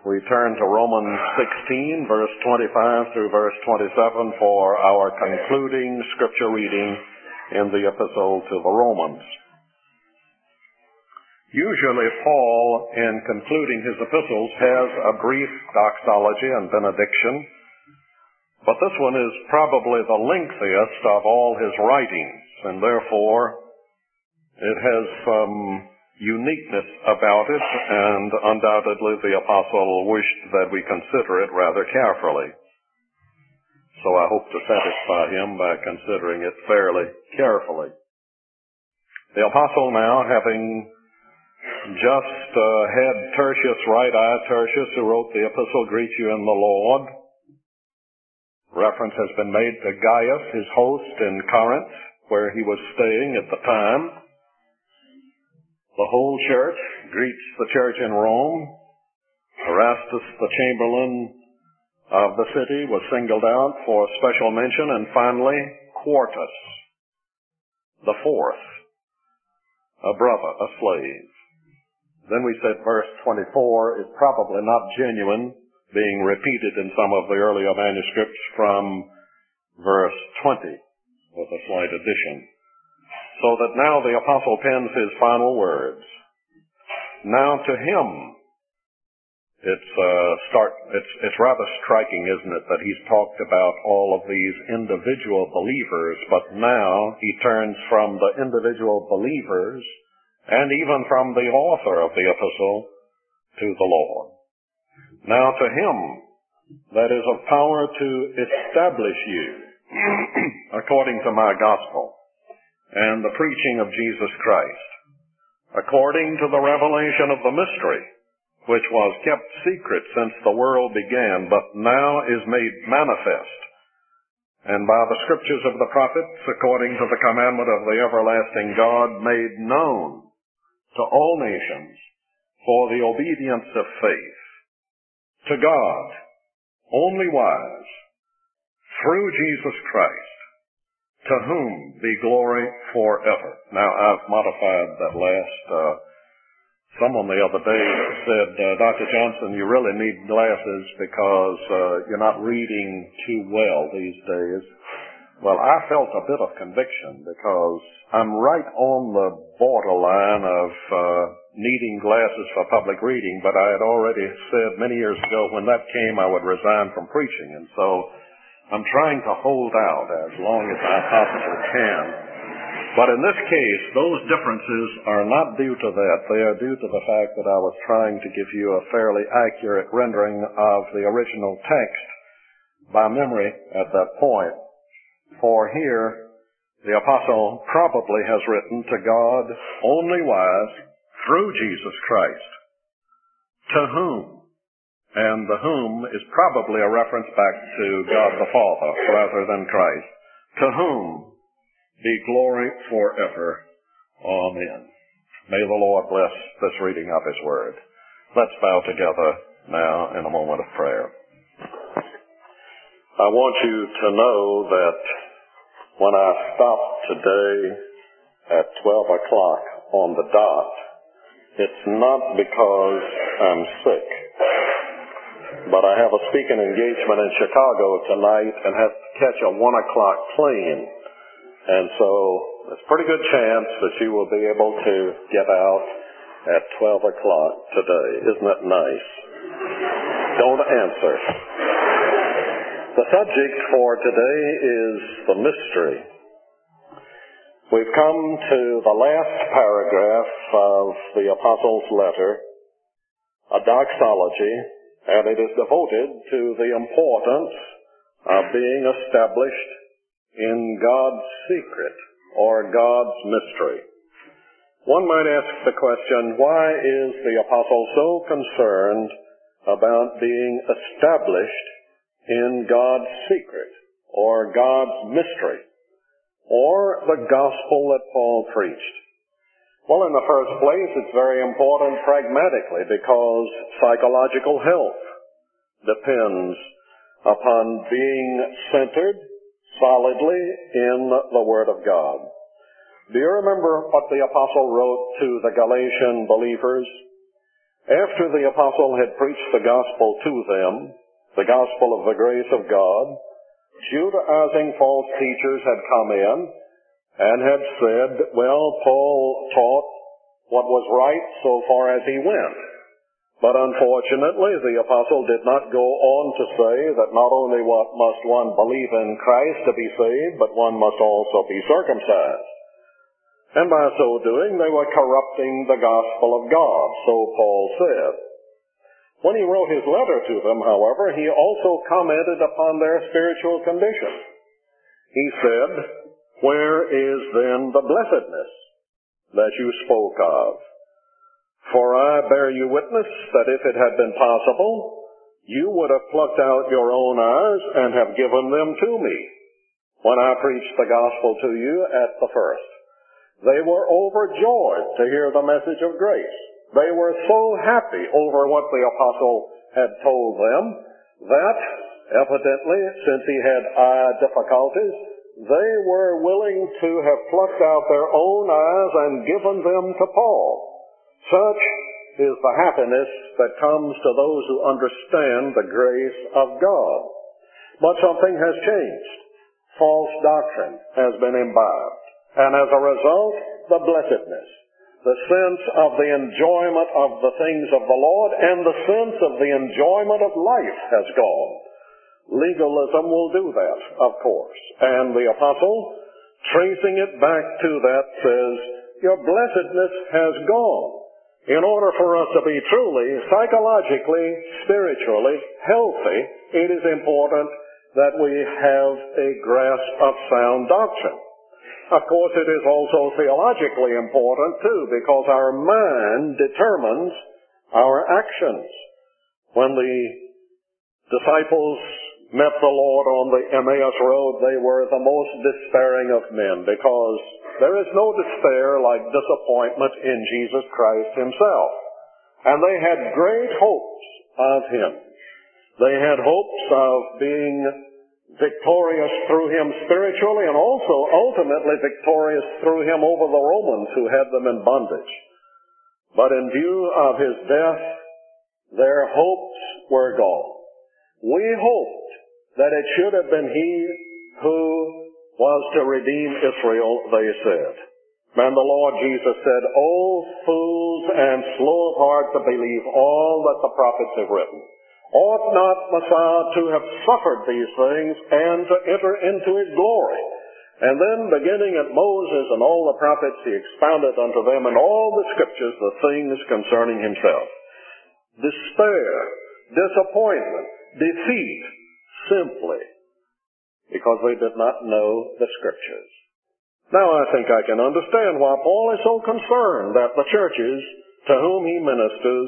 We turn to Romans 16, verse 25 through verse 27 for our concluding scripture reading in the epistle to the Romans. Usually Paul, in concluding his epistles, has a brief doxology and benediction, but this one is probably the lengthiest of all his writings, and therefore it has some uniqueness about it, and undoubtedly the apostle wished that we consider it rather carefully. So I hope to satisfy him by considering it fairly carefully. The apostle now, having just had Tertius write, I, Tertius, who wrote the epistle, greet you in the Lord. Reference has been made to Gaius, his host in Corinth, where he was staying at the time. The whole church greets the church in Rome. Erastus, the chamberlain of the city, was singled out for special mention. And finally, Quartus, the fourth, a brother, a slave. Then we said verse 24 is probably not genuine, being repeated in some of the earlier manuscripts from verse 20 with a slight addition. So that now the apostle pens his final words. Now to him, it's rather striking, isn't it, that he's talked about all of these individual believers, but now he turns from the individual believers and even from the author of the epistle to the Lord. Now to him that is of power to establish you according to my gospel and the preaching of Jesus Christ, according to the revelation of the mystery, which was kept secret since the world began, but now is made manifest, and by the scriptures of the prophets, according to the commandment of the everlasting God, made known to all nations for the obedience of faith, to God, only wise, through Jesus Christ, to whom be glory forever. Now, I've modified that last. Someone the other day said, Dr. Johnson, you really need glasses because you're not reading too well these days. Well, I felt a bit of conviction because I'm right on the borderline of needing glasses for public reading, but I had already said many years ago when that came I would resign from preaching, and so I'm trying to hold out as long as I possibly can. But in this case, those differences are not due to that. They are due to the fact that I was trying to give you a fairly accurate rendering of the original text by memory at that point. For here, the apostle probably has written to God, only wise, through Jesus Christ, to whom. And the whom is probably a reference back to God the Father rather than Christ. To whom be glory forever. Amen. May the Lord bless this reading of His Word. Let's bow together now in a moment of prayer. I want you to know that when I stop today at 12 o'clock on the dot, it's not because I'm sick. But I have a speaking engagement in Chicago tonight and have to catch a 1 o'clock plane. And so there's a pretty good chance that you will be able to get out at 12 o'clock today. Isn't that nice? Don't answer. The subject for today is the mystery. We've come to the last paragraph of the apostle's letter, a doxology, and it is devoted to the importance of being established in God's secret or God's mystery. One might ask the question, why is the apostle so concerned about being established in God's secret or God's mystery or the gospel that Paul preached? Well, in the first place, it's very important pragmatically because psychological health depends upon being centered solidly in the Word of God. Do you remember what the apostle wrote to the Galatian believers? After the apostle had preached the gospel to them, the gospel of the grace of God, Judaizing false teachers had come in and had said, well, Paul taught what was right so far as he went. But unfortunately, the apostle did not go on to say that not only must one believe in Christ to be saved, but one must also be circumcised. And by so doing, they were corrupting the gospel of God, so Paul said. When he wrote his letter to them, however, he also commented upon their spiritual condition. He said, where is then the blessedness that you spoke of? For I bear you witness that if it had been possible, you would have plucked out your own eyes and have given them to me when I preached the gospel to you at the first. They were overjoyed to hear the message of grace. They were so happy over what the apostle had told them that, evidently, since he had eye difficulties, they were willing to have plucked out their own eyes and given them to Paul. Such is the happiness that comes to those who understand the grace of God. But something has changed. False doctrine has been imbibed. And as a result, the blessedness, the sense of the enjoyment of the things of the Lord, and the sense of the enjoyment of life has gone. Legalism will do that, of course. And the apostle, tracing it back to that, says, your blessedness has gone. In order for us to be truly, psychologically, spiritually healthy, it is important that we have a grasp of sound doctrine. Of course, it is also theologically important, too, because our mind determines our actions. When the disciples met the Lord on the Emmaus Road, they were the most despairing of men, because there is no despair like disappointment in Jesus Christ himself. And they had great hopes of him. They had hopes of being victorious through him spiritually, and also ultimately victorious through him over the Romans who had them in bondage. But in view of his death, their hopes were gone. We hoped that it should have been he who was to redeem Israel, they said. And the Lord Jesus said, O fools and slow of heart to believe all that the prophets have written. Ought not Messiah to have suffered these things and to enter into his glory? And then, beginning at Moses and all the prophets, he expounded unto them in all the scriptures the things concerning himself. Despair, disappointment, defeat, simply because they did not know the scriptures. Now I think I can understand why Paul is so concerned that the churches to whom he ministers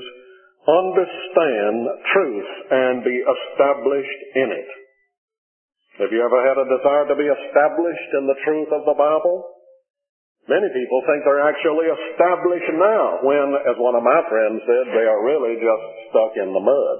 understand truth and be established in it. Have you ever had a desire to be established in the truth of the Bible? Many people think they're actually established now, when, as one of my friends said, they are really just stuck in the mud.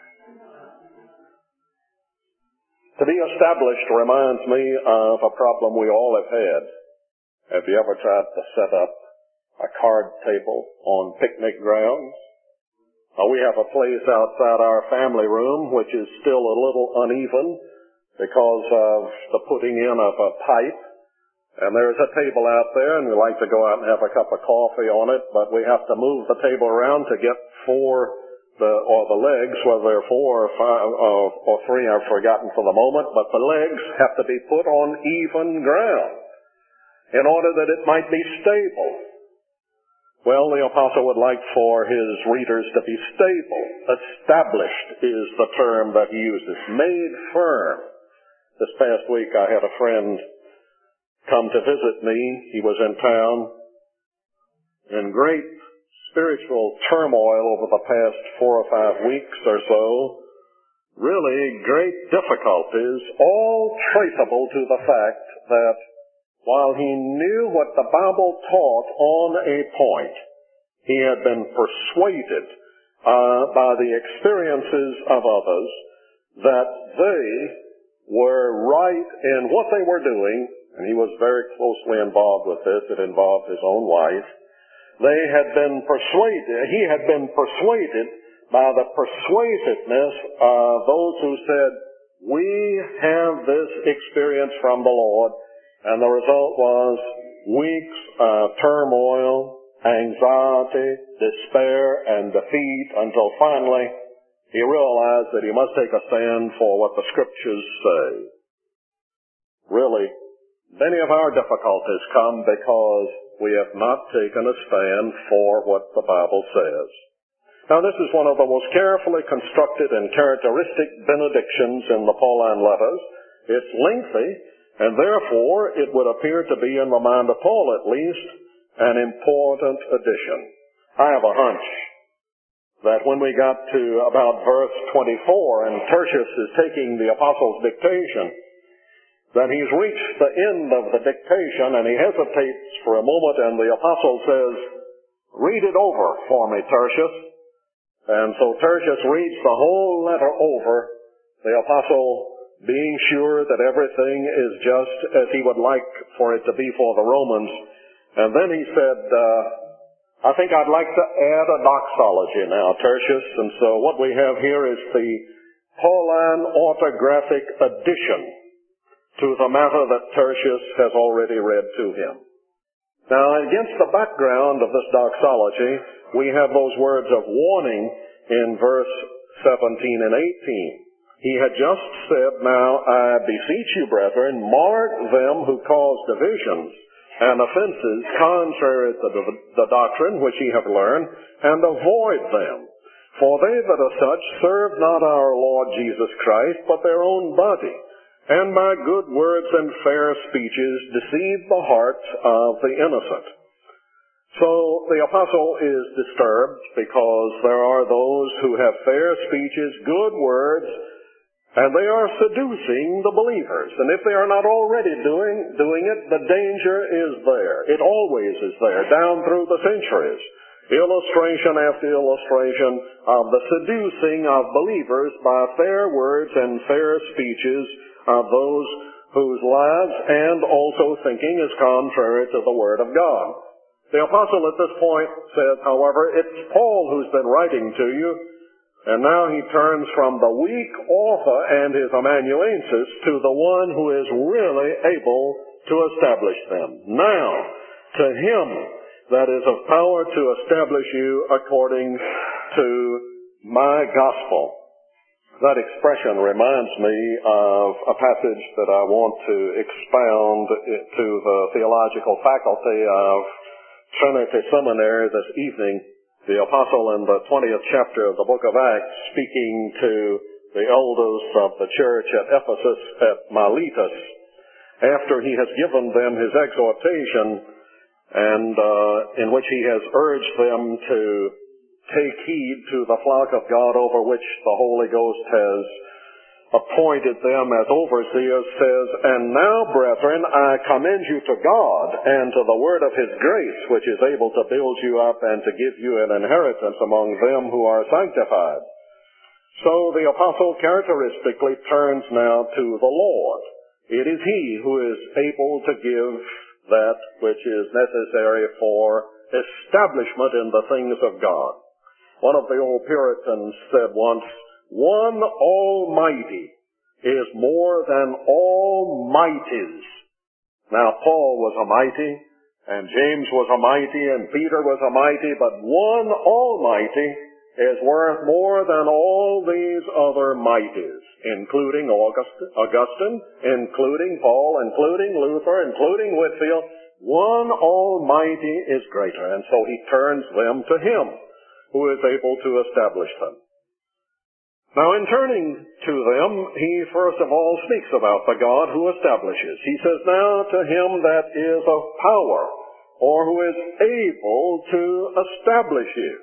To be established reminds me of a problem we all have had. Have you ever tried to set up a card table on picnic grounds? We have a place outside our family room which is still a little uneven because of the putting in of a pipe. And there's a table out there, and we like to go out and have a cup of coffee on it, but we have to move the table around to get the legs, whether they're 4 or 5 or 3, I've forgotten for the moment, but the legs have to be put on even ground in order that it might be stable. Well, the apostle would like for his readers to be stable. Established is the term that he uses. Made firm. This past week I had a friend come to visit me. He was in town in great spiritual turmoil over the past 4 or 5 weeks or so. Really great difficulties, all traceable to the fact that while he knew what the Bible taught on a point, he had been persuaded by the experiences of others that they were right in what they were doing, and he was very closely involved with this. It involved his own wife. he had been persuaded by the persuasiveness of those who said, we have this experience from the Lord, and the result was weeks of turmoil, anxiety, despair, and defeat, until finally he realized that he must take a stand for what the Scriptures say. Really, many of our difficulties come because we have not taken a stand for what the Bible says. Now, this is one of the most carefully constructed and characteristic benedictions in the Pauline letters. It's lengthy, and therefore it would appear to be, in the mind of Paul at least, an important addition. I have a hunch that when we got to about verse 24, and Tertius is taking the apostle's dictation, that he's reached the end of the dictation, and he hesitates for a moment, and the apostle says, read it over for me, Tertius. And so Tertius reads the whole letter over, the apostle being sure that everything is just as he would like for it to be for the Romans. And then he said, I think I'd like to add a doxology now, Tertius. And so what we have here is the Pauline orthographic addition to the matter that Tertius has already read to him. Now, against the background of this doxology, we have those words of warning in verse 17 and 18. He had just said, now I beseech you, brethren, mark them who cause divisions and offenses contrary to the doctrine which ye have learned, and avoid them. For they that are such serve not our Lord Jesus Christ, but their own body, and by good words and fair speeches deceive the hearts of the innocent. So the apostle is disturbed because there are those who have fair speeches, good words, and they are seducing the believers. And if they are not already doing it, the danger is there. It always is there, down through the centuries. Illustration after illustration of the seducing of believers by fair words and fair speeches of those whose lives and also thinking is contrary to the Word of God. The apostle at this point says, however, it's Paul who's been writing to you, and now he turns from the weak author and his amanuensis to the one who is really able to establish them. Now, to him that is of power to establish you according to my gospel. That expression reminds me of a passage that I want to expound to the theological faculty of Trinity Seminary this evening. The apostle in the 20th chapter of the book of Acts, speaking to the elders of the church at Ephesus at Miletus, after he has given them his exhortation, and in which he has urged them to take heed to the flock of God over which the Holy Ghost has appointed them as overseers, says, and now, brethren, I commend you to God and to the word of his grace, which is able to build you up and to give you an inheritance among them who are sanctified. So the apostle characteristically turns now to the Lord. It is he who is able to give that which is necessary for establishment in the things of God. One of the old Puritans said once, one Almighty is more than all mighties. Now, Paul was a mighty, and James was a mighty, and Peter was a mighty, but one Almighty is worth more than all these other mighties, including Augustine, including Paul, including Luther, including Whitefield. One Almighty is greater, and so he turns them to him who is able to establish them. Now, in turning to them, he first of all speaks about the God who establishes. He says, now to him that is of power, or who is able to establish you.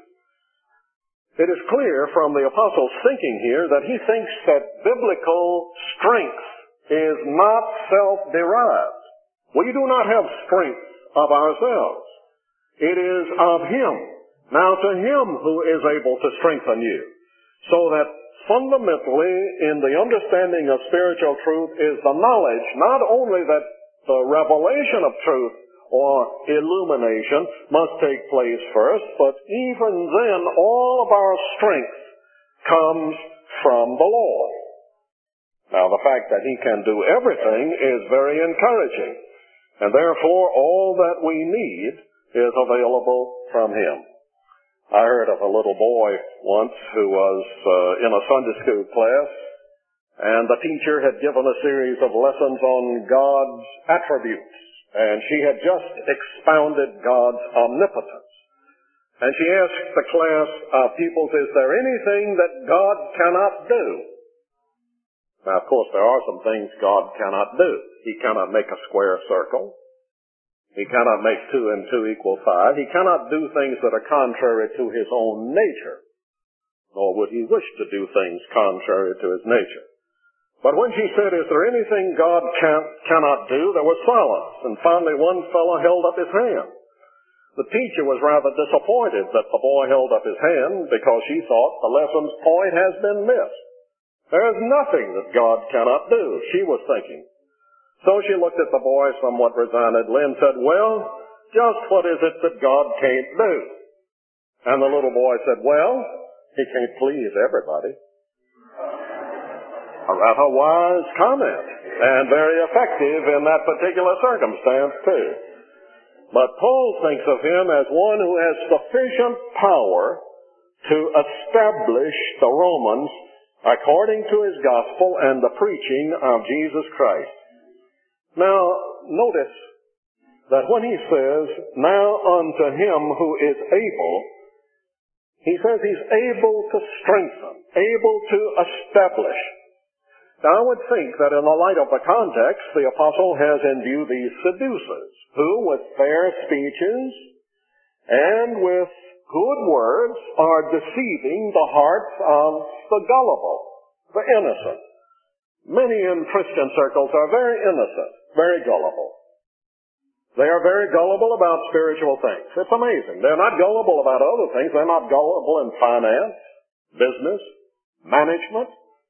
It is clear from the apostle's thinking here that he thinks that biblical strength is not self-derived. We do not have strength of ourselves. It is of him. Now to him who is able to strengthen you. So that fundamentally, in the understanding of spiritual truth is the knowledge not only that the revelation of truth or illumination must take place first, but even then all of our strength comes from the Lord. Now, the fact that He can do everything is very encouraging, and therefore all that we need is available from Him. I heard of a little boy once who was in a Sunday school class, and the teacher had given a series of lessons on God's attributes, and she had just expounded God's omnipotence. And she asked the class of pupils, is there anything that God cannot do? Now, of course, there are some things God cannot do. He cannot make a square circle. He cannot make 2 and 2 equal 5. He cannot do things that are contrary to His own nature, nor would He wish to do things contrary to His nature. But when she said, is there anything God cannot do, there was silence, and finally one fellow held up his hand. The teacher was rather disappointed that the boy held up his hand because she thought the lesson's point has been missed. There is nothing that God cannot do, she was thinking. So she looked at the boy somewhat resignedly and said, well, just what is it that God can't do? And the little boy said, well, He can't please everybody. A rather wise comment, and very effective in that particular circumstance, too. But Paul thinks of him as one who has sufficient power to establish the Romans according to his gospel and the preaching of Jesus Christ. Now, notice that when he says, now unto him who is able, he says he's able to strengthen, able to establish. Now, I would think that in the light of the context, the apostle has in view these seducers, who with fair speeches and with good words are deceiving the hearts of the gullible, the innocent. Many in Christian circles are very innocent, very gullible. They are very gullible about spiritual things. It's amazing. They're not gullible about other things. They're not gullible in finance, business, management,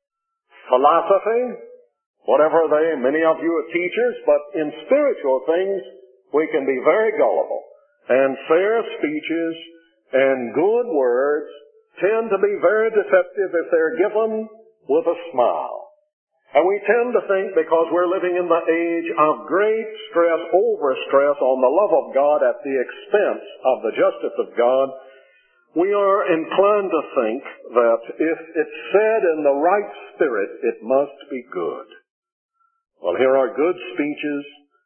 philosophy, whatever many of you are teachers, but in spiritual things, we can be very gullible. And fair speeches and good words tend to be very deceptive if they're given with a smile. And we tend to think because we're living in the age of great stress, overstress on the love of God at the expense of the justice of God, we are inclined to think that if it's said in the right spirit, it must be good. Well, here are good speeches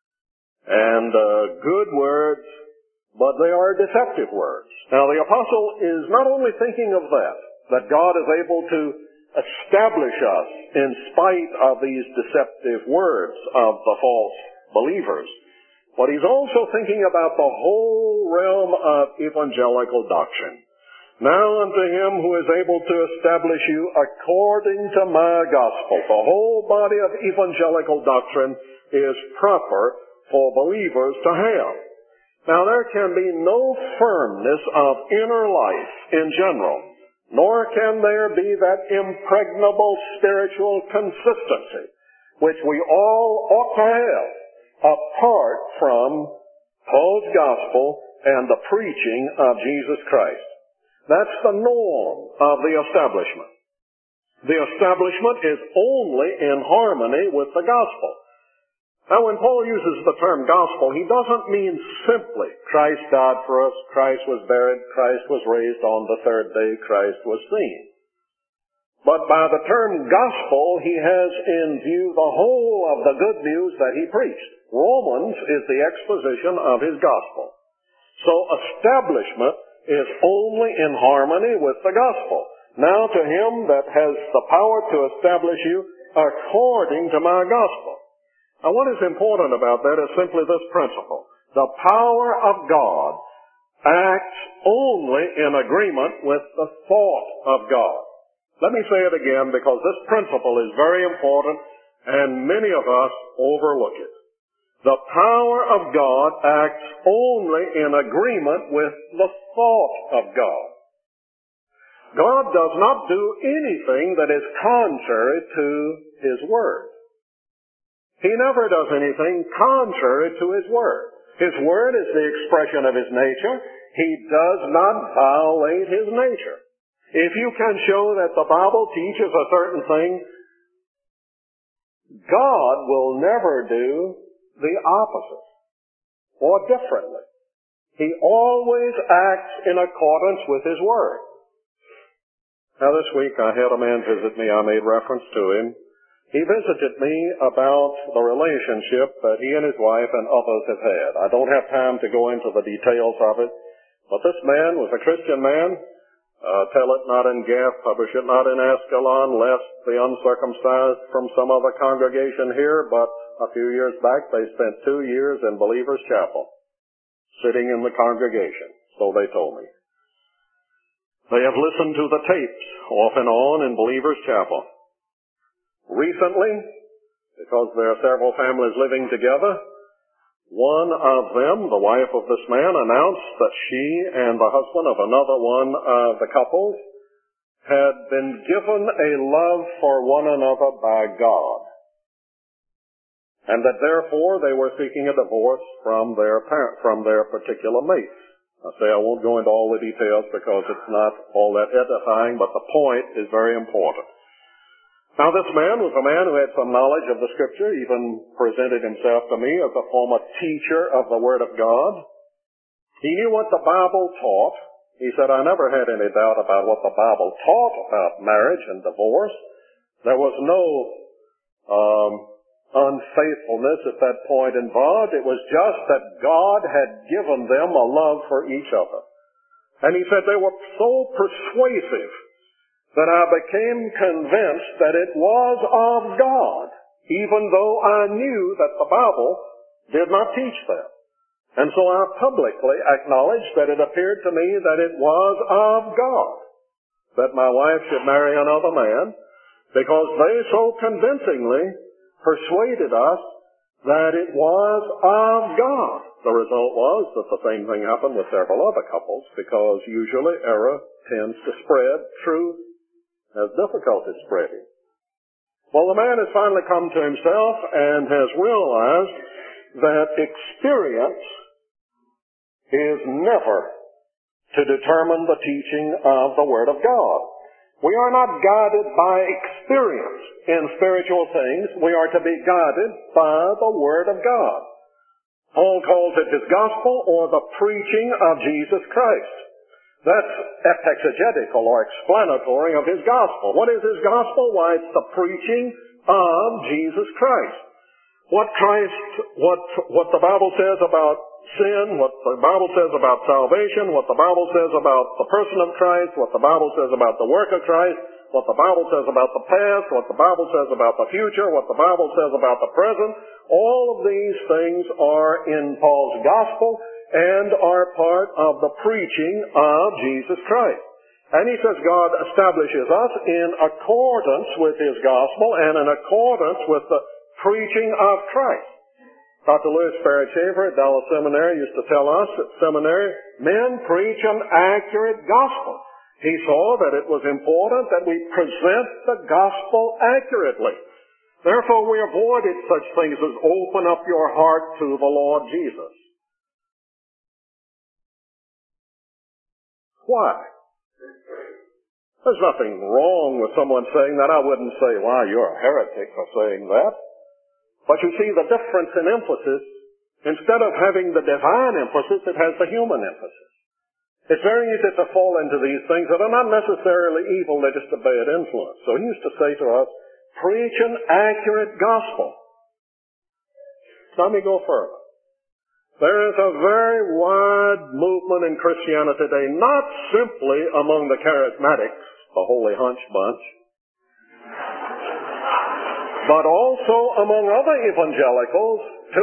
and good words, but they are deceptive words. Now, the apostle is not only thinking of that God is able to establish us in spite of these deceptive words of the false believers, but he's also thinking about the whole realm of evangelical doctrine. Now unto him who is able to establish you according to my gospel. The whole body of evangelical doctrine is proper for believers to have. Now there can be no firmness of inner life in general, nor can there be that impregnable spiritual consistency which we all ought to have apart from Paul's gospel and the preaching of Jesus Christ. That's the norm of the establishment. The establishment is only in harmony with the gospel. Now, when Paul uses the term gospel, he doesn't mean simply Christ died for us, Christ was buried, Christ was raised on the third day, Christ was seen. But by the term gospel, he has in view the whole of the good news that he preached. Romans is the exposition of his gospel. So establishment is only in harmony with the gospel. Now to him that has the power to establish you according to my gospel. Now what is important about that is simply this principle. The power of God acts only in agreement with the thought of God. Let me say it again because this principle is very important and many of us overlook it. The power of God acts only in agreement with the thought of God. God does not do anything that is contrary to His Word. He never does anything contrary to His Word. His Word is the expression of His nature. He does not violate His nature. If you can show that the Bible teaches a certain thing, God will never do the opposite or differently. He always acts in accordance with His Word. Now this week I had a man visit me. I made reference to him. He visited me about the relationship that he and his wife and others have had. I don't have time to go into the details of it, but this man was a Christian man. Tell it not in Gath, publish it not in Ascalon, lest the uncircumcised from some other congregation hear. But a few years back they spent 2 years in Believers Chapel, sitting in the congregation, so they told me. They have listened to the tapes off and on in Believers Chapel. Recently, because there are several families living together, one of them, the wife of this man, announced that she and the husband of another one of the couples had been given a love for one another by God, and that therefore they were seeking a divorce from their particular mates. I say I won't go into all the details because it's not all that edifying, but the point is very important. Now this man was a man who had some knowledge of the Scripture, even presented himself to me as a former teacher of the Word of God. He knew what the Bible taught. He said, I never had any doubt about what the Bible taught about marriage and divorce. There was no unfaithfulness at that point involved. It was just that God had given them a love for each other. And he said they were so persuasive that I became convinced that it was of God, even though I knew that the Bible did not teach that. And so I publicly acknowledged that it appeared to me that it was of God that my wife should marry another man, because they so convincingly persuaded us that it was of God. The result was that the same thing happened with several other couples, because usually error tends to spread, truth has difficulty spreading. Well, the man has finally come to himself and has realized that experience is never to determine the teaching of the Word of God. We are not guided by experience in spiritual things. We are to be guided by the Word of God. Paul calls it his gospel, or the preaching of Jesus Christ. That's exegetical or explanatory of his gospel. What is his gospel? Why, it's the preaching of Jesus Christ. What the Bible says about sin, what the Bible says about salvation, what the Bible says about the person of Christ, what the Bible says about the work of Christ, what the Bible says about the past, what the Bible says about the future, what the Bible says about the present, all of these things are in Paul's gospel and are part of the preaching of Jesus Christ. And he says God establishes us in accordance with his gospel and in accordance with the preaching of Christ. Dr. Louis Ferret Shaver at Dallas Seminary used to tell us at seminary, men preach an accurate gospel. He saw that it was important that we present the gospel accurately. Therefore, we avoided such things as open up your heart to the Lord Jesus. Why? There's nothing wrong with someone saying that. I wouldn't say, "Why, you're a heretic for saying that." But you see the difference in emphasis. Instead of having the divine emphasis, it has the human emphasis. It's very easy to fall into these things that are not necessarily evil, they're just a bad influence. So he used to say to us, preach an accurate gospel. Let me go further. There is a very wide movement in Christianity today, not simply among the charismatics, the holy hunch bunch, but also among other evangelicals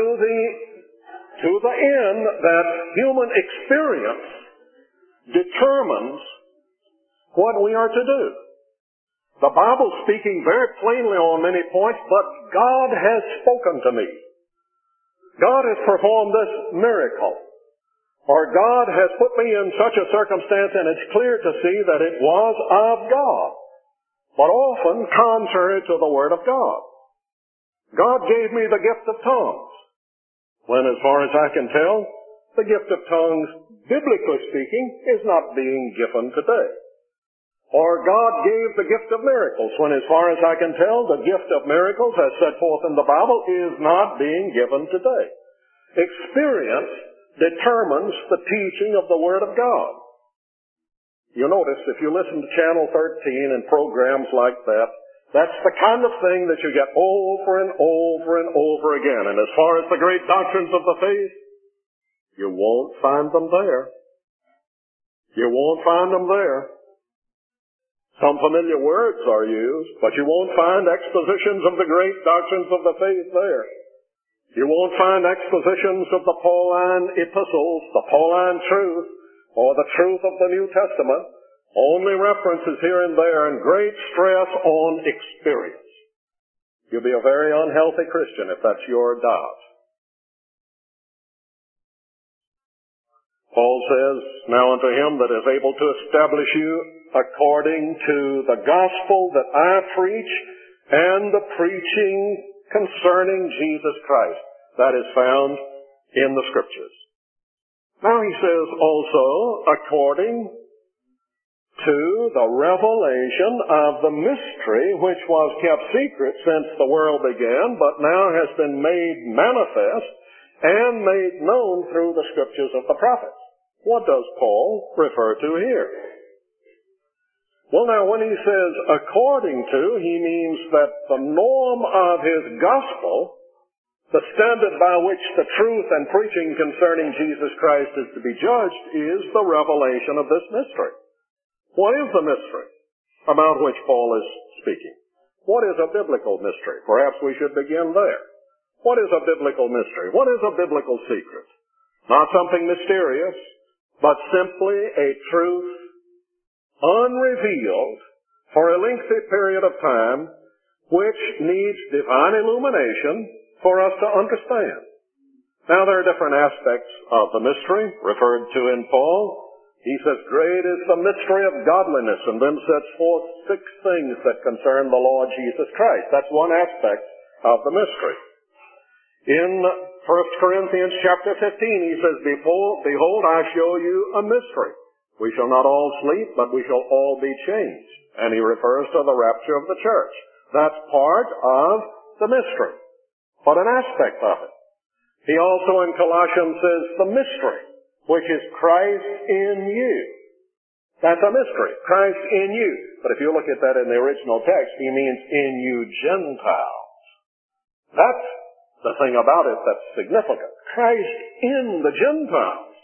to the end that human experience determines what we are to do. The Bible's speaking very plainly on many points, but God has spoken to me. God has performed this miracle. Or God has put me in such a circumstance, and it's clear to see that it was of God, but often contrary to the Word of God. God gave me the gift of tongues. when, as far as I can tell, the gift of tongues, biblically speaking, is not being given today. Or God gave the gift of miracles, when, as far as I can tell, the gift of miracles, as set forth in the Bible, is not being given today. Experience determines the teaching of the Word of God. You notice, if you listen to Channel 13 and programs like that, that's the kind of thing that you get over and over and over again. And as far as the great doctrines of the faith, you won't find them there. You won't find them there. Some familiar words are used, but you won't find expositions of the great doctrines of the faith there. You won't find expositions of the Pauline epistles, the Pauline truth, or the truth of the New Testament. Only references here and there, and great stress on experience. You'll be a very unhealthy Christian if that's your dot. Paul says, now unto him that is able to establish you according to the gospel that I preach, and the preaching concerning Jesus Christ that is found in the Scriptures. Now he says also, according to the revelation of the mystery which was kept secret since the world began, but now has been made manifest and made known through the Scriptures of the prophets. What does Paul refer to here? Well, now, when he says according to, he means that the norm of his gospel, the standard by which the truth and preaching concerning Jesus Christ is to be judged, is the revelation of this mystery. What is the mystery about which Paul is speaking? What is a biblical mystery? Perhaps we should begin there. What is a biblical mystery? What is a biblical secret? Not something mysterious, but simply a truth unrevealed for a lengthy period of time, which needs divine illumination for us to understand. Now, there are different aspects of the mystery referred to in Paul. He says, great is the mystery of godliness, and then sets forth 6 things that concern the Lord Jesus Christ. That's one aspect of the mystery. In 1 Corinthians chapter 15, he says, behold, I show you a mystery. We shall not all sleep, but we shall all be changed. And he refers to the rapture of the church. That's part of the mystery, but an aspect of it. He also in Colossians says, the mystery, which is Christ in you. That's a mystery, Christ in you. But if you look at that in the original text, he means in you Gentiles. That's the thing about it that's significant. Christ in the Gentiles.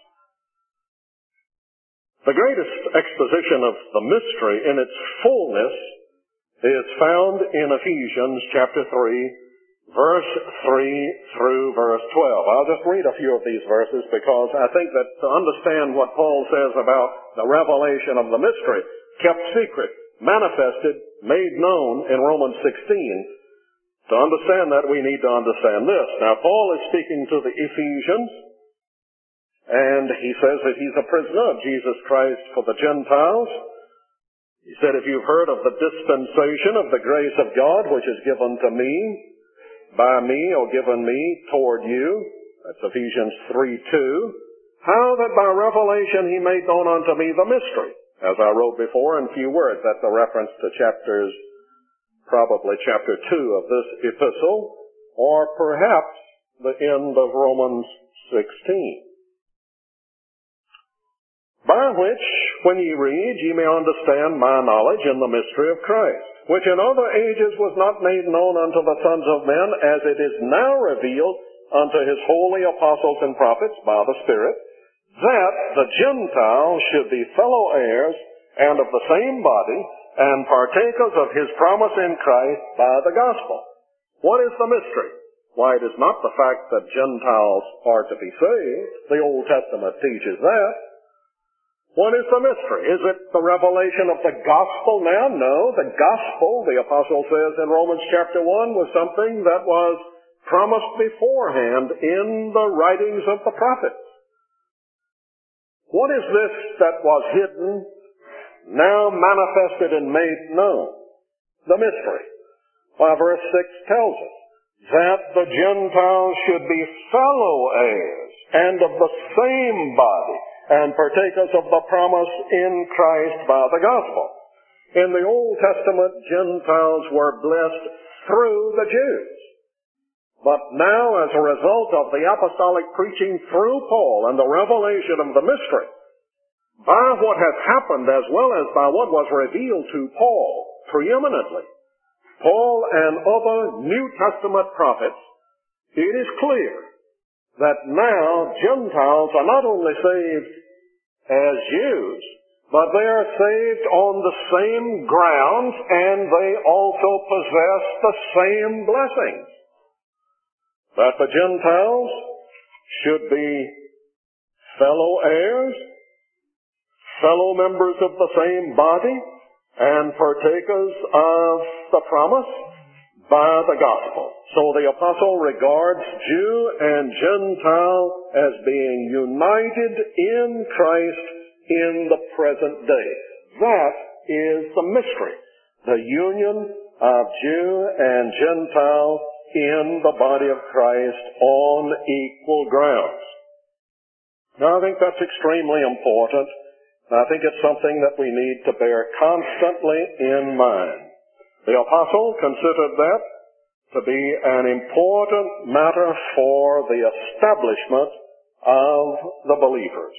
The greatest exposition of the mystery in its fullness is found in Ephesians chapter 3, verse 3 through verse 12. I'll just read a few of these verses because I think that to understand what Paul says about the revelation of the mystery, kept secret, manifested, made known in Romans 16, to understand that we need to understand this. Now, Paul is speaking to the Ephesians, and he says that he's a prisoner of Jesus Christ for the Gentiles. He said, if you've heard of the dispensation of the grace of God, which is given to me, by me, or given me toward you, that's Ephesians 3:2, how that by revelation he made known unto me the mystery, as I wrote before in few words. That's a reference to probably chapter 2 of this epistle, or perhaps the end of Romans 16. By which, when ye read, ye may understand my knowledge in the mystery of Christ, which in other ages was not made known unto the sons of men, as it is now revealed unto his holy apostles and prophets by the Spirit, that the Gentiles should be fellow heirs and of the same body, and partakers of his promise in Christ by the gospel. What is the mystery? Why, it is not the fact that Gentiles are to be saved. The Old Testament teaches that. What is the mystery? Is it the revelation of the gospel now? No, the gospel, the apostle says in Romans chapter 1, was something that was promised beforehand in the writings of the prophets. What is this that was hidden, now manifested and made known? The mystery. Well, verse 6 tells us. that the Gentiles should be fellow heirs and of the same body and partakers of the promise in Christ by the gospel. In the Old Testament, Gentiles were blessed through the Jews. But now, as a result of the apostolic preaching through Paul and the revelation of the mystery, by what has happened as well as by what was revealed to Paul preeminently, Paul and other New Testament prophets, it is clear that now Gentiles are not only saved as Jews, but they are saved on the same grounds and they also possess the same blessings. That the Gentiles should be fellow heirs, fellow members of the same body, and partakers of the promise by the gospel. So the apostle regards Jew and Gentile as being united in Christ in the present day. That is the mystery, the union of Jew and Gentile in the body of Christ on equal grounds. Now, I think that's extremely important. I think it's something that we need to bear constantly in mind. The apostle considered that to be an important matter for the establishment of the believers.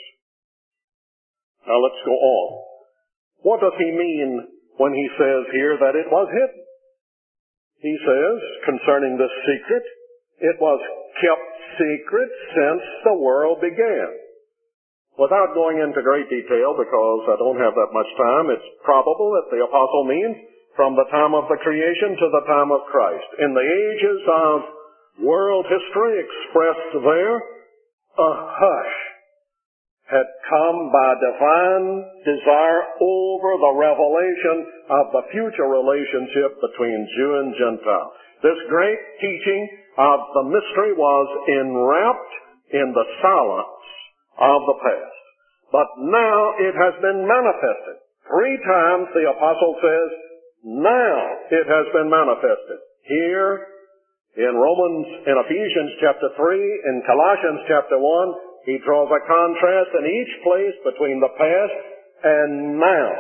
Now let's go on. What does he mean when he says here that it was hidden? He says, concerning this secret, it was kept secret since the world began. Without going into great detail, because I don't have that much time, it's probable that the apostle means from the time of the creation to the time of Christ. In the ages of world history expressed there, a hush had come by divine desire over the revelation of the future relationship between Jew and Gentile. This great teaching of the mystery was enwrapped in the silence of the past. But now it has been manifested. 3 times the apostle says, now it has been manifested. Here in Ephesians chapter 3, in Colossians chapter 1, he draws a contrast in each place between the past and now.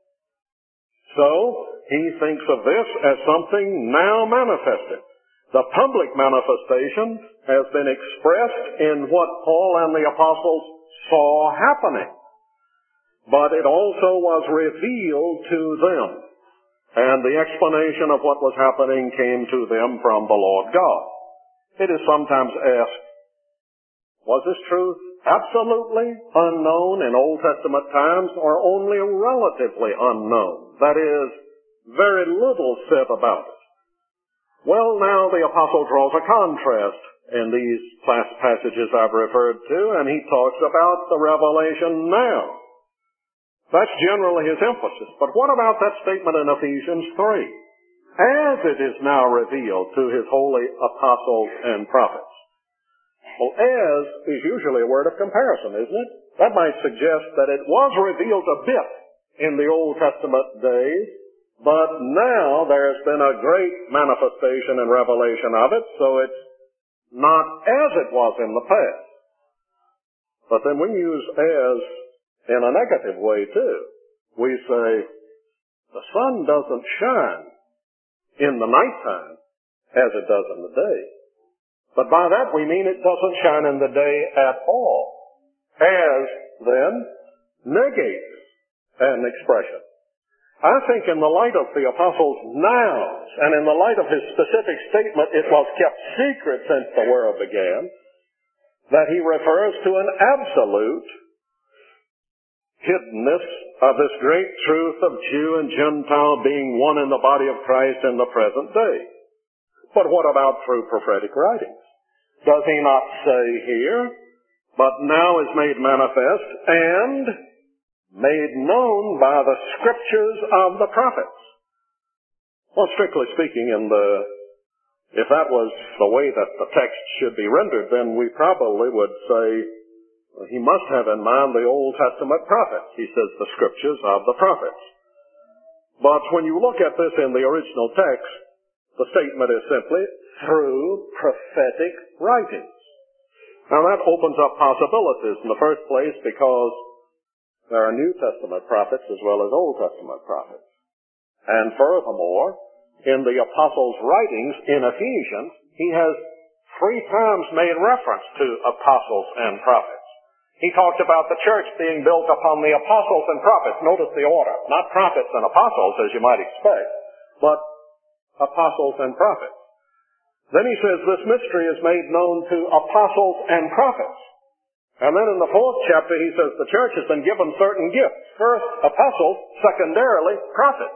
So, he thinks of this as something now manifested. The public manifestation has been expressed in what Paul and the apostles saw happening. But it also was revealed to them. And the explanation of what was happening came to them from the Lord God. It is sometimes asked, was this truth absolutely unknown in Old Testament times or only relatively unknown? That is, very little said about it. Well, now the apostle draws a contrast in these passages I've referred to, and he talks about the revelation now. That's generally his emphasis. But what about that statement in Ephesians 3? As it is now revealed to his holy apostles and prophets. Well, as is usually a word of comparison, isn't it? That might suggest that it was revealed a bit in the Old Testament days, but now there's been a great manifestation and revelation of it, so it's not as it was in the past. But then we use as in a negative way too. We say, the sun doesn't shine in the nighttime as it does in the day. But by that we mean it doesn't shine in the day at all. As, then, negates an expression. I think in the light of the apostle's nouns, and in the light of his specific statement, it was kept secret since the world began, that he refers to an absolute hiddenness of this great truth of Jew and Gentile being one in the body of Christ in the present day. But what about through prophetic writings? Does he not say here, but now is made manifest and made known by the scriptures of the prophets? Well, strictly speaking, if that was the way that the text should be rendered, then we probably would say, he must have in mind the Old Testament prophets. He says the scriptures of the prophets. But when you look at this in the original text, the statement is simply, through prophetic writings. Now that opens up possibilities in the first place because there are New Testament prophets as well as Old Testament prophets. And furthermore, in the apostles' writings in Ephesians, he has 3 times made reference to apostles and prophets. He talked about the church being built upon the apostles and prophets. Notice the order. Not prophets and apostles, as you might expect, but apostles and prophets. Then he says this mystery is made known to apostles and prophets. And then in the 4th chapter he says the church has been given certain gifts. First, apostles. Secondarily, prophets.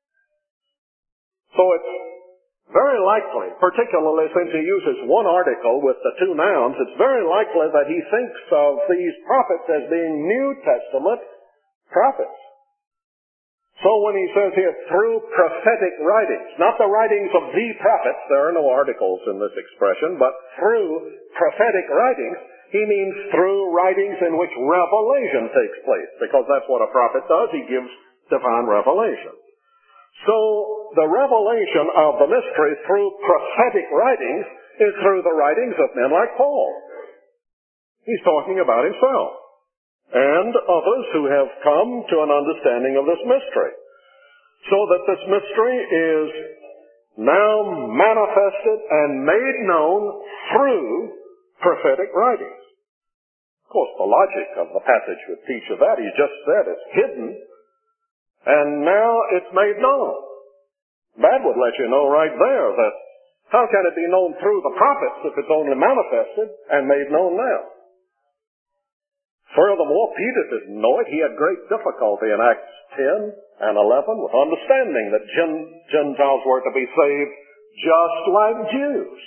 So it's very likely, particularly since he uses one article with the 2 nouns, it's very likely that he thinks of these prophets as being New Testament prophets. So when he says here, through prophetic writings, not the writings of the prophets, there are no articles in this expression, but through prophetic writings, he means through writings in which revelation takes place, because that's what a prophet does. He gives divine revelation. So the revelation of the mystery through prophetic writings is through the writings of men like Paul. He's talking about himself and others who have come to an understanding of this mystery. So that this mystery is now manifested and made known through prophetic writings. Of course, the logic of the passage would teach you that. He just said it's hidden, and now it's made known. That would let you know right there that how can it be known through the prophets if it's only manifested and made known now? Furthermore, Peter didn't know it. He had great difficulty in Acts 10 and 11 with understanding that Gentiles were to be saved just like Jews.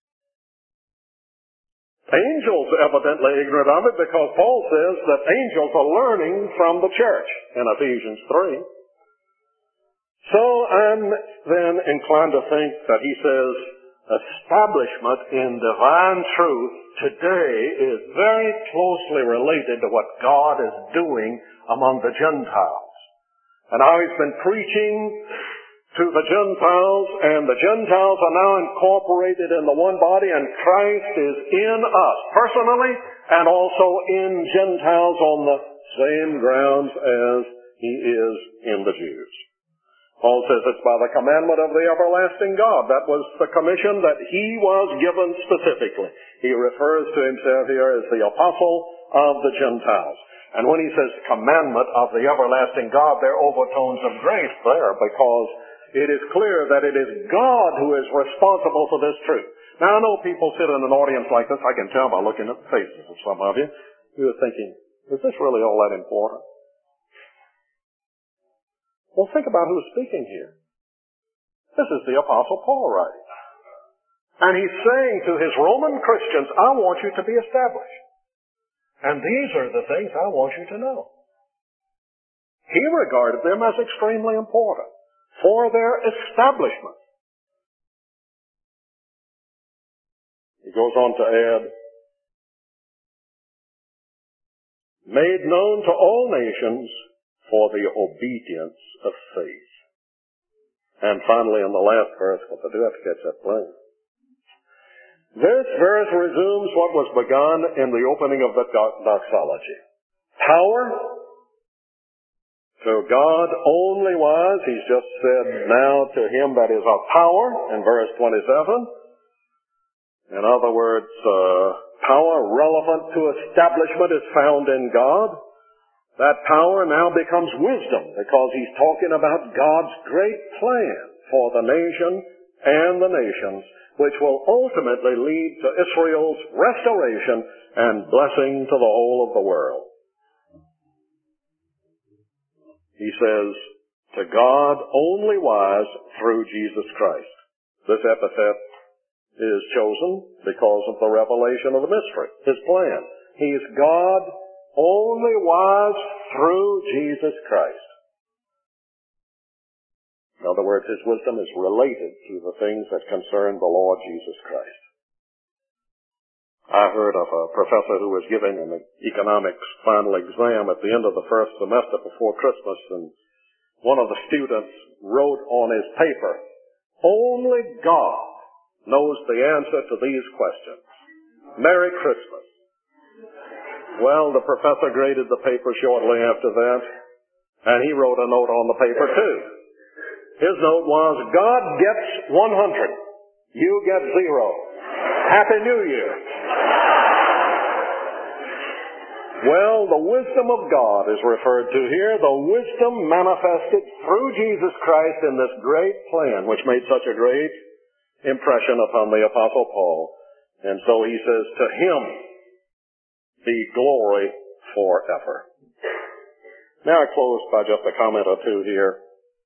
Angels evidently ignorant of it because Paul says that angels are learning from the church in Ephesians 3. So I'm then inclined to think that he says establishment in divine truth today is very closely related to what God is doing among the Gentiles. And how he's been preaching to the Gentiles, and the Gentiles are now incorporated in the one body, and Christ is in us personally and also in Gentiles on the same grounds as he is in the Jews. Paul says it's by the commandment of the everlasting God. That was the commission that he was given specifically. He refers to himself here as the apostle of the Gentiles. And when he says commandment of the everlasting God, there are overtones of grace there, because it is clear that it is God who is responsible for this truth. Now, I know people sit in an audience like this. I can tell by looking at the faces of some of you. You're thinking, is this really all that important? Well, think about who's speaking here. This is the Apostle Paul writing. And he's saying to his Roman Christians, I want you to be established. And these are the things I want you to know. He regarded them as extremely important for their establishment. He goes on to add, made known to all nations for the obedience of faith. And finally, in the last verse, because I do have to catch that plane. This verse resumes what was begun in the opening of the doxology. Power to God only wise. He's just said now to him that is of power in verse 27. In other words, power relevant to establishment is found in God. That power now becomes wisdom because he's talking about God's great plan for the nation and the nations, which will ultimately lead to Israel's restoration and blessing to the whole of the world. He says, to God only wise through Jesus Christ. This epithet is chosen because of the revelation of the mystery, his plan. He is God only wise through Jesus Christ. In other words, his wisdom is related to the things that concern the Lord Jesus Christ. I heard of a professor who was giving an economics final exam at the end of the first semester before Christmas, and one of the students wrote on his paper, only God knows the answer to these questions. Merry Christmas. Well, the professor graded the paper shortly after that, and he wrote a note on the paper too. His note was, God gets 100. You get 0. Happy New Year. Well, the wisdom of God is referred to here, the wisdom manifested through Jesus Christ in this great plan, which made such a great impression upon the Apostle Paul. And so he says, to him be glory forever. Now I close by just a comment or two here.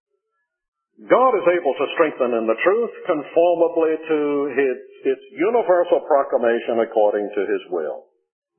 God is able to strengthen in the truth conformably to its universal proclamation according to his will.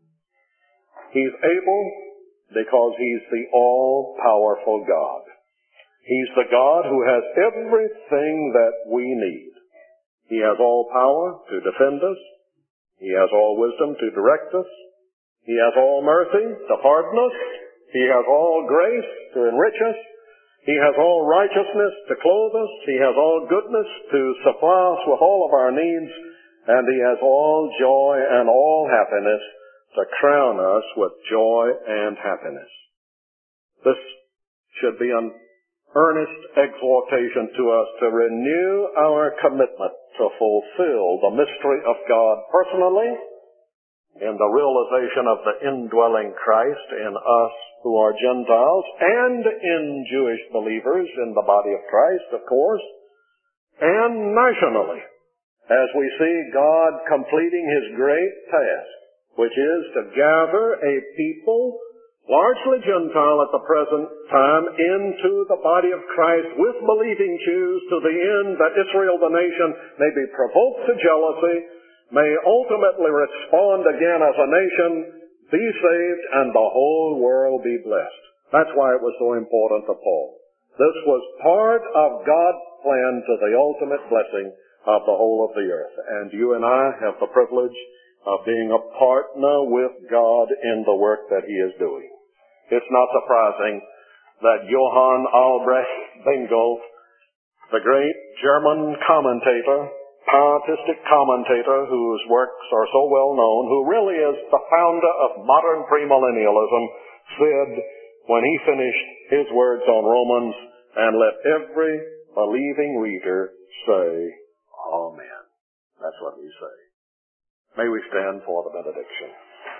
He's able because he's the all-powerful God. He's the God who has everything that we need. He has all power to defend us. He has all wisdom to direct us. He has all mercy to pardon us. He has all grace to enrich us. He has all righteousness to clothe us. He has all goodness to supply us with all of our needs. And he has all joy and all happiness to crown us with joy and happiness. This should be an earnest exhortation to us to renew our commitment to fulfill the mystery of God personally in the realization of the indwelling Christ in us who are Gentiles and in Jewish believers in the body of Christ, of course, and nationally as we see God completing his great task, which is to gather a people, largely Gentile at the present time, into the body of Christ with believing Jews to the end that Israel, the nation, may be provoked to jealousy, may ultimately respond again as a nation, be saved, and the whole world be blessed. That's why it was so important to Paul. This was part of God's plan to the ultimate blessing of the whole of the earth. And you and I have the privilege of being a partner with God in the work that he is doing. It's not surprising that Johann Albrecht Bengel, the great German commentator, pietistic commentator whose works are so well known, who really is the founder of modern premillennialism, said when he finished his words on Romans, and let every believing reader say, Amen. That's what we say. May we stand for the benediction.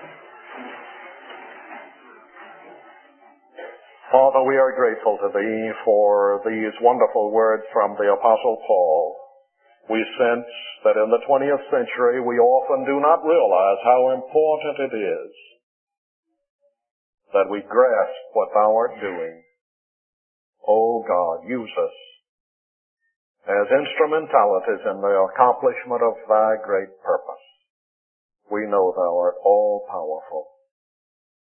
Father, we are grateful to thee for these wonderful words from the Apostle Paul. We sense that in the 20th century we often do not realize how important it is that we grasp what thou art doing. O God, use us as instrumentalities in the accomplishment of thy great purpose. We know thou art all-powerful.